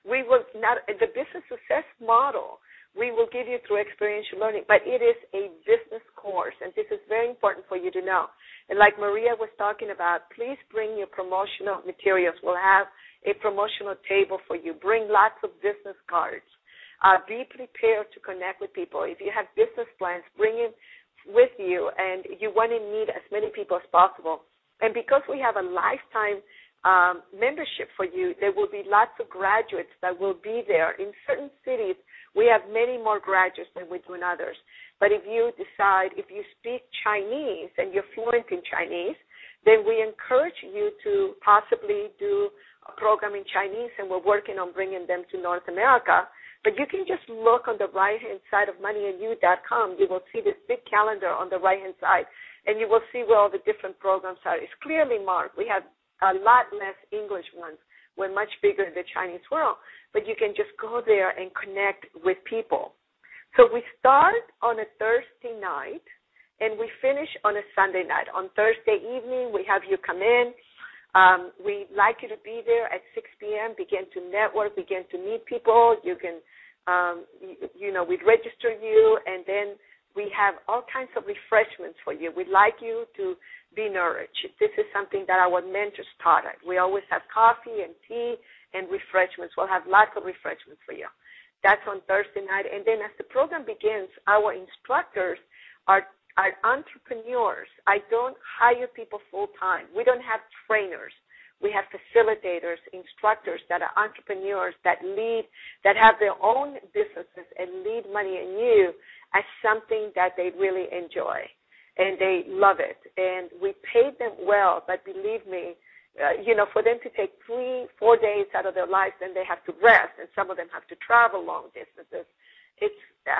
The business success model, we will give you through experiential learning, but it is a business course, and this is very important for you to know. And like Maria was talking about, please bring your promotional materials. We'll have a promotional table for you. Bring lots of business cards. Be prepared to connect with people. If you have business plans, bring it with you, and you want to meet as many people as possible. And because we have a lifetime membership for you, there will be lots of graduates that will be there. In certain cities, we have many more graduates than we do in others. But if you decide, if you speak Chinese and you're fluent in Chinese, then we encourage you to possibly do a program in Chinese, and we're working on bringing them to North America. But you can just look on the right-hand side of moneyandyou.com. You will see this big calendar on the right-hand side, and you will see where all the different programs are. It's clearly marked. We have a lot less English ones. We're much bigger in the Chinese world, but you can just go there and connect with people. So we start on a Thursday night, and we finish on a Sunday night. On Thursday evening, we have you come in. We'd like you to be there at 6 p.m., begin to network, begin to meet people. You can, we'd register you, and then we have all kinds of refreshments for you. We'd like you to be nourished. This is something that our mentors taught us. We always have coffee and tea and refreshments. We'll have lots of refreshments for you. That's on Thursday night. And then as the program begins, our instructors are entrepreneurs. I don't hire people full-time. We don't have trainers. We have facilitators, instructors that are entrepreneurs that lead, that have their own businesses and lead Money and You as something that they really enjoy, and they love it. And we paid them well, but believe me, for them to take 3-4 days out of their lives, then they have to rest, and some of them have to travel long distances.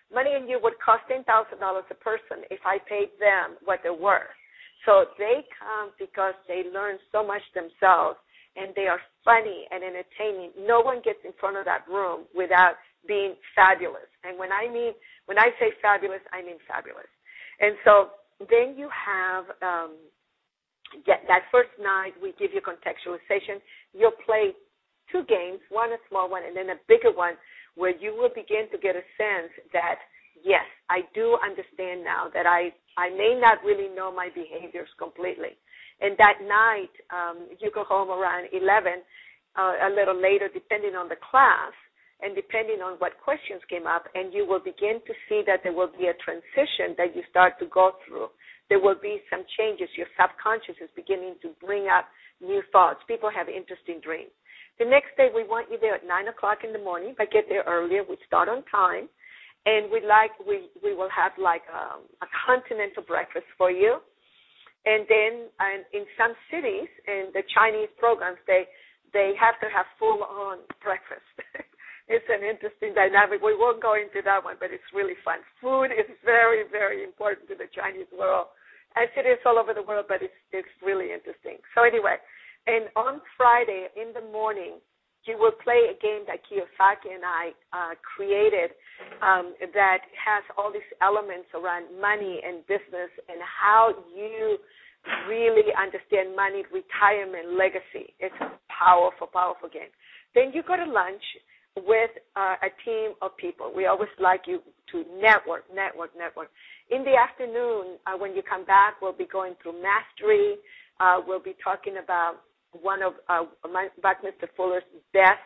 Money and You would cost $10,000 a person if I paid them what they're worth. So they come because they learn so much themselves, and they are funny and entertaining. No one gets in front of that room without being fabulous. And when I say fabulous, I mean fabulous. And so then you have that first night we give you contextualization. You'll play 2 games, one a small one and then a bigger one, where you will begin to get a sense that, yes, I do understand now that I may not really know my behaviors completely. And that night, you go home around 11, a little later, depending on the class and depending on what questions came up, and you will begin to see that there will be a transition that you start to go through. There will be some changes. Your subconscious is beginning to bring up new thoughts. People have interesting dreams. The next day, we want you there at 9 o'clock in the morning, but get there earlier. We start on time, and we will have like a continental breakfast for you. And then in some cities, in the Chinese programs, they have to have full-on breakfast. It's an interesting dynamic. We won't go into that one, but it's really fun. Food is very, very important to the Chinese world, as it is all over the world, but it's really interesting. So anyway, and on Friday in the morning, you will play a game that Kiyosaki and I created that has all these elements around money and business and how you really understand money, retirement, legacy. It's a powerful, powerful game. Then you go to lunch with a team of people. We always like you to network. In the afternoon, when you come back, we'll be going through mastery. We'll be talking about one of Buckminster Fuller's best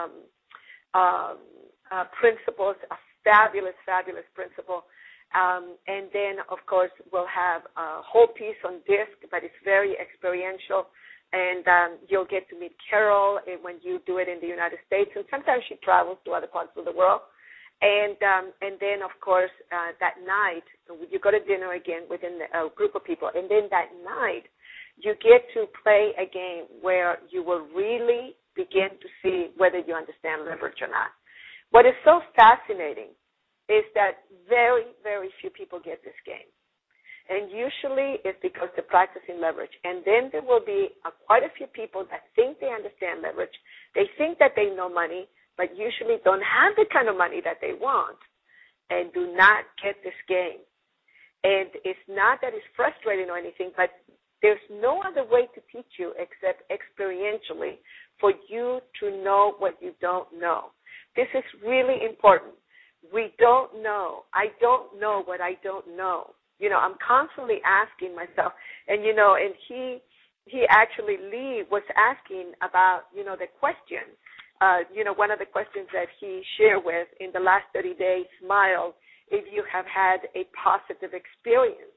principles, a fabulous, fabulous principle. And then, of course, we'll have a whole piece on DISC, but it's very experiential. And you'll get to meet Carol when you do it in the United States. And sometimes she travels to other parts of the world. And then, of course, that night, you go to dinner again within a group of people. And then that night, you get to play a game where you will really begin to see whether you understand leverage or not. What is so fascinating is that very, very few people get this game. And usually it's because they're practicing leverage. And then there will be quite a few people that think they understand leverage. They think that they know money, but usually don't have the kind of money that they want and do not get this game. And it's not that it's frustrating or anything, but there's no other way to teach you except experientially for you to know what you don't know. This is really important. We don't know. I don't know what I don't know. I'm constantly asking myself, and he actually, Lee was asking about, the question. One of the questions that he shared with in the last 30 days, smile, if you have had a positive experience.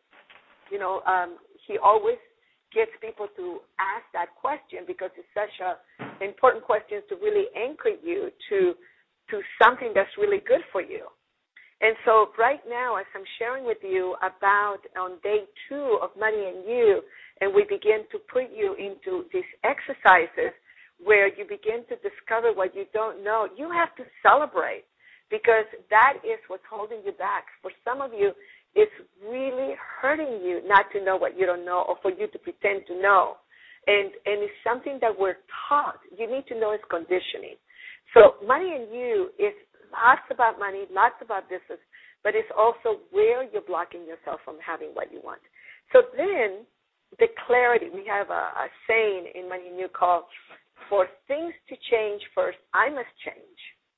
He always gets people to ask that question because it's such an important question to really anchor you to something that's really good for you. And so right now, as I'm sharing with you about on day 2 of Money and You, and we begin to put you into these exercises where you begin to discover what you don't know, you have to celebrate because that is what's holding you back. For some of you, it's really hurting you not to know what you don't know or for you to pretend to know. And it's something that we're taught. You need to know it's conditioning. So Money and You is lots about money, lots about business, but it's also where you're blocking yourself from having what you want. So then the clarity, we have a saying in Money and You called, for things to change first, I must change.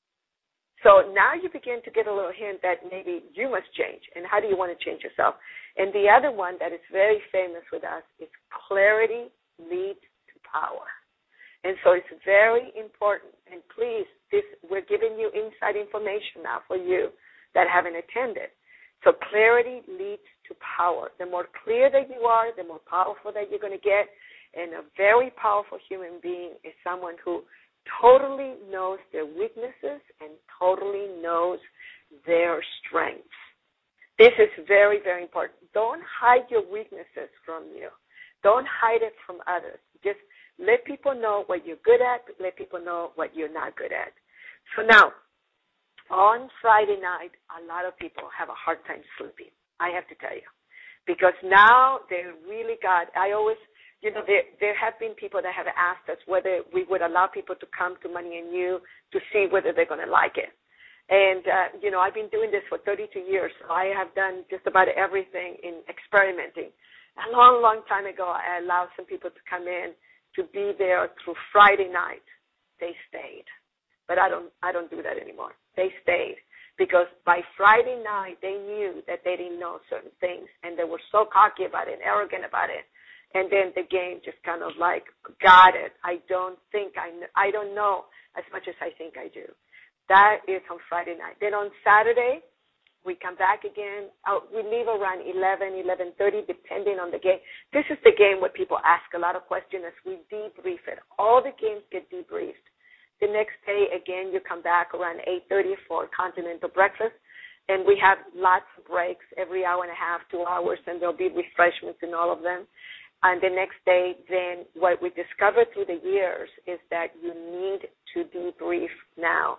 So now you begin to get a little hint that maybe you must change, and how do you want to change yourself? And the other one that is very famous with us is clarity leads to power. And so it's very important. And please, we're giving you inside information now for you that haven't attended. So clarity leads to power. The more clear that you are, the more powerful that you're going to get. And a very powerful human being is someone who totally knows their weaknesses and totally knows their strengths. This is very, very important. Don't hide your weaknesses from you. Don't hide it from others. Just let people know what you're good at. Let people know what you're not good at. So now, On Friday night, a lot of people have a hard time sleeping, I have to tell you, because now they really got, I always, there have been people that have asked us whether we would allow people to come to Money and You to see whether they're going to like it. And, I've been doing this for 32 years, so I have done just about everything in experimenting. A long, long time ago, I allowed some people to come in to be there through Friday night. They stayed. But I don't do that anymore. They stayed because by Friday night, they knew that they didn't know certain things, and they were so cocky about it and arrogant about it. And then the game just kind of like, got it. I don't know as much as I think I do. That is on Friday night. Then on Saturday, we come back again. We leave around 11:30, depending on the game. This is the game where people ask a lot of questions as we debrief it. All the games get debriefed. The next day, again, you come back around 8:30 for continental breakfast, and we have lots of breaks every hour and a half, 2 hours, and there'll be refreshments in all of them. And the next day, then what we discovered through the years is that you need to debrief now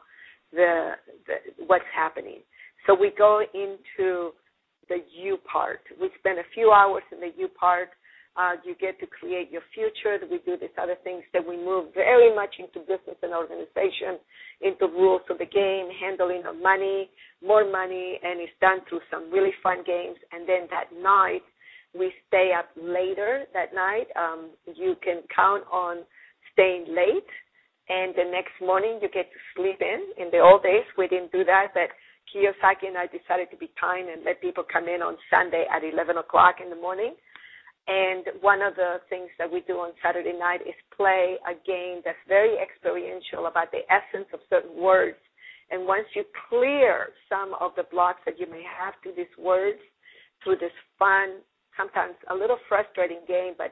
what's happening. So we go into the you part. We spend a few hours in the you part. You get to create your future. We do these other things that we move very much into business and organization, into rules of the game, handling of money, more money, and it's done through some really fun games. And then that night, we stay up later that night. You can count on staying late, and the next morning you get to sleep in. In the old days, we didn't do that, but Kiyosaki and I decided to be kind and let people come in on Sunday at 11 o'clock in the morning. And one of the things that we do on Saturday night is play a game that's very experiential about the essence of certain words. And once you clear some of the blocks that you may have to these words through this fun, sometimes a little frustrating game, but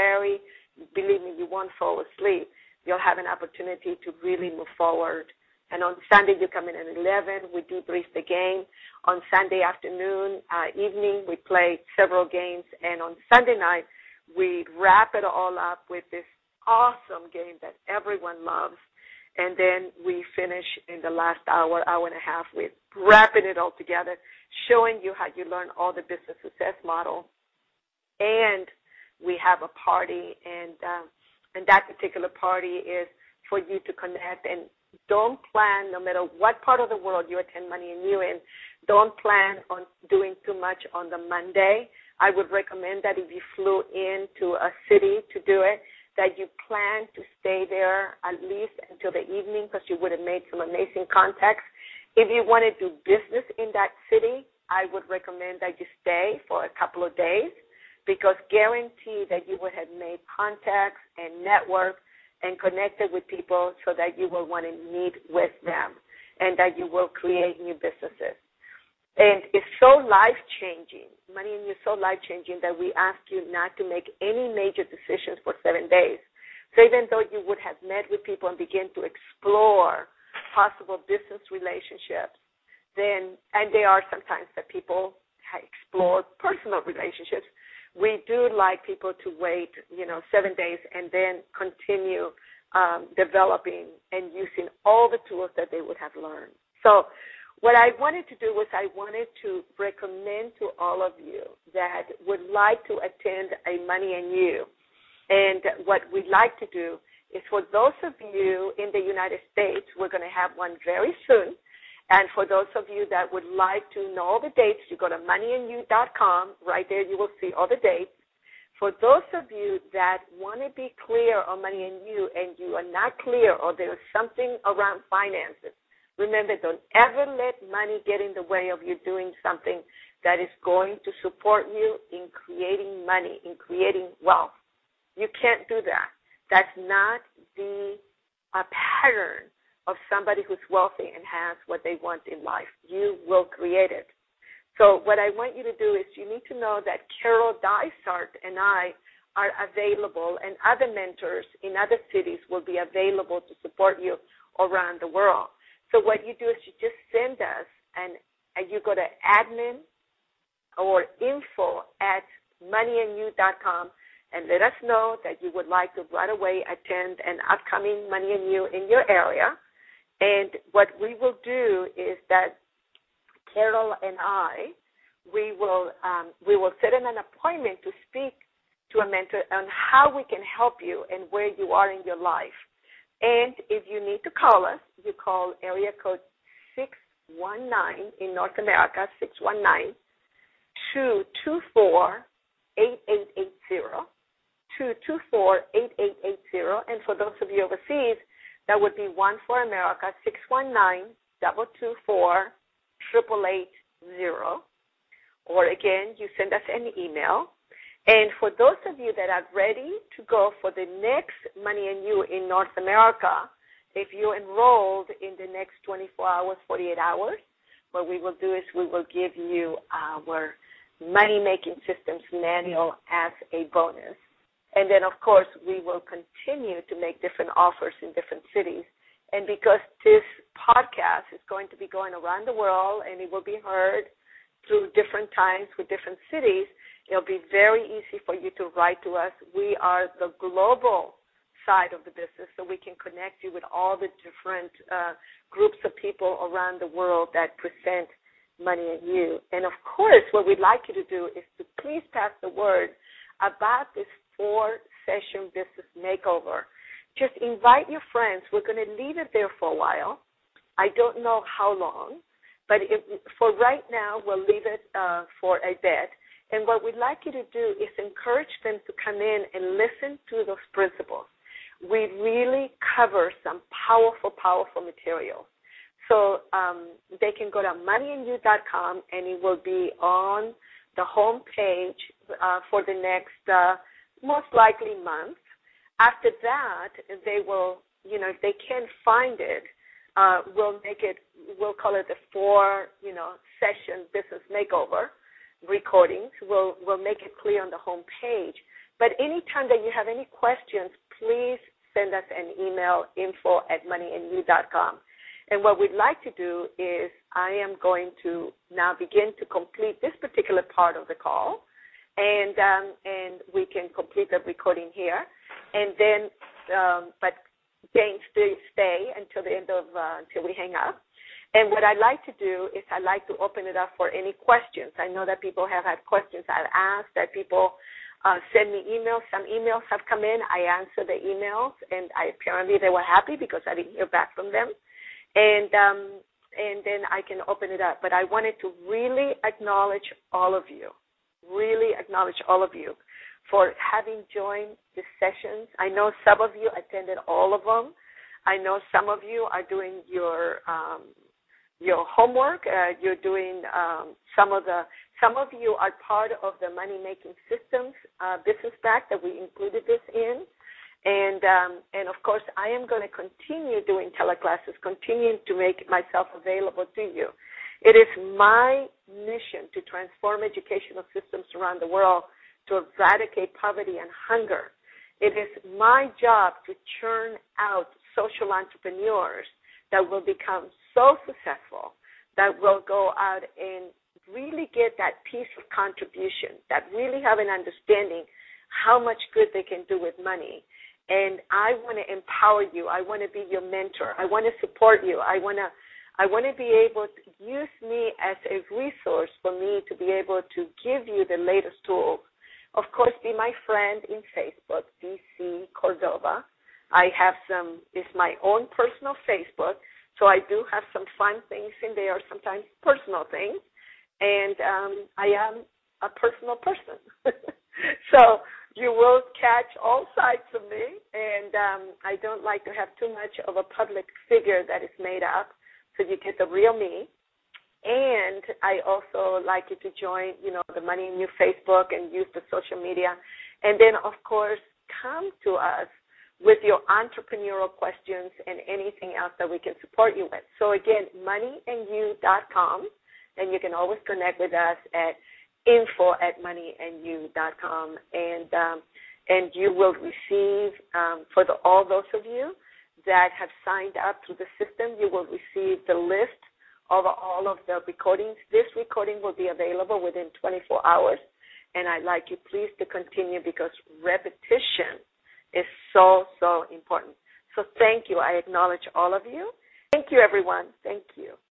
believe me, you won't fall asleep. You'll have an opportunity to really move forward. And on Sunday, you come in at 11. We debrief the game. On Sunday afternoon, evening, we play several games. And on Sunday night, we wrap it all up with this awesome game that everyone loves. And then we finish in the last hour and a half with wrapping it all together, showing you how you learn all the business success model. And we have a party, and that particular party is for you to connect. And don't plan, no matter what part of the world you attend Money and You in, don't plan on doing too much on the Monday. I would recommend that if you flew into a city to do it, that you plan to stay there at least until the evening because you would have made some amazing contacts. If you want to do business in that city, I would recommend that you stay for a couple of days because guarantee that you would have made contacts and network and connected with people so that you will want to meet with them and that you will create new businesses. And it's so life-changing. Money and You is so life-changing that we ask you not to make any major decisions for 7 days. So even though you would have met with people and begin to explore possible business relationships, and there are sometimes that people explore personal relationships, we do like people to wait, 7 days and then continue developing and using all the tools that they would have learned. So what I wanted to do was I wanted to recommend to all of you that would like to attend a Money and You. And what we'd like to do is for those of you in the United States, we're going to have one very soon. And for those of you that would like to know all the dates, you go to moneyandyou.com. Right there you will see all the dates. For those of you that want to be clear on Money and You and you are not clear or there's something around finances, remember, don't ever let money get in the way of you doing something that is going to support you in creating money, in creating wealth. You can't do that. That's not the pattern of somebody who's wealthy and has what they want in life. You will create it. So what I want you to do is you need to know that Carol Dysart and I are available, and other mentors in other cities will be available to support you around the world. So what you do is you just send us, and you go to admin or info@moneyandyou.com and let us know that you would like to right away attend an upcoming Money and You in your area. And what we will do is that Carol and I, we will set an appointment to speak to a mentor on how we can help you and where you are in your life. And if you need to call us, you call area code 619 in North America, 619-224-8880, 224-8880. And for those of you overseas, that would be 1 for America, 619-224-8880. Or again, you send us an email. And for those of you that are ready to go for the next Money and You in North America, if you're enrolled in the next 24 hours, 48 hours, what we will do is we will give you our Money-Making Systems manual as a bonus. And then, of course, we will continue to make different offers in different cities. And because this podcast is going to be going around the world and it will be heard through different times with different cities, it'll be very easy for you to write to us. We are the global side of the business, so we can connect you with all the different groups of people around the world that present Money and You. And, of course, what we'd like you to do is to please pass the word about this 4-session business makeover. Just invite your friends. We're going to leave it there for a while. I don't know how long, but for right now, we'll leave it for a bit. And what we'd like you to do is encourage them to come in and listen to those principles. We really cover some powerful, powerful material. So they can go to moneyandyou.com, and it will be on the home page for the next most likely month. After that, they will, if they can't find it, we'll call it the 4-session business makeover recordings. We'll make it clear on the home page. But anytime that you have any questions, please send us an email, info@moneyandyou.com. And what we'd like to do is I am going to now begin to complete this particular part of the call, and we can complete the recording here. And then, but Jane, stay until the end of, until we hang up. And what I'd like to do is I'd like to open it up for any questions. I know that people have had questions. I've asked that people send me emails. Some emails have come in. I answer the emails, and apparently they were happy because I didn't hear back from them. And then I can open it up. But I wanted to really acknowledge all of you, for having joined the sessions. I know some of you attended all of them. I know some of you are doing your homework. You're doing some of you are part of the Money Making Systems business pack that we included this in. And of course, I am going to continue doing teleclasses, continuing to make myself available to you. It is my mission to transform educational systems around the world to eradicate poverty and hunger. It is my job to churn out social entrepreneurs that will become so successful that will go out and really get that piece of contribution, that really have an understanding how much good they can do with money. And I want to empower you. I want to be your mentor. I want to support you. I want to be able to use me as a resource for me to be able to give you the latest tools. Of course, be my friend in Facebook, DC Cordova. I have it's my own personal Facebook, so I do have some fun things in there, sometimes personal things, and I am a personal person. So you will catch all sides of me, and I don't like to have too much of a public figure that is made up, so you get the real me. And I also like you to join, the Money and You Facebook and use the social media. And then, of course, come to us with your entrepreneurial questions and anything else that we can support you with. So, again, moneyandyou.com, and you can always connect with us at info@moneyandyou.com. And you will receive, for all those of you that have signed up through the system, you will receive the list of all of the recordings. This recording will be available within 24 hours, and I'd like you please to continue because repetition is so, so important. So thank you. I acknowledge all of you. Thank Thank you, everyone. Thank you.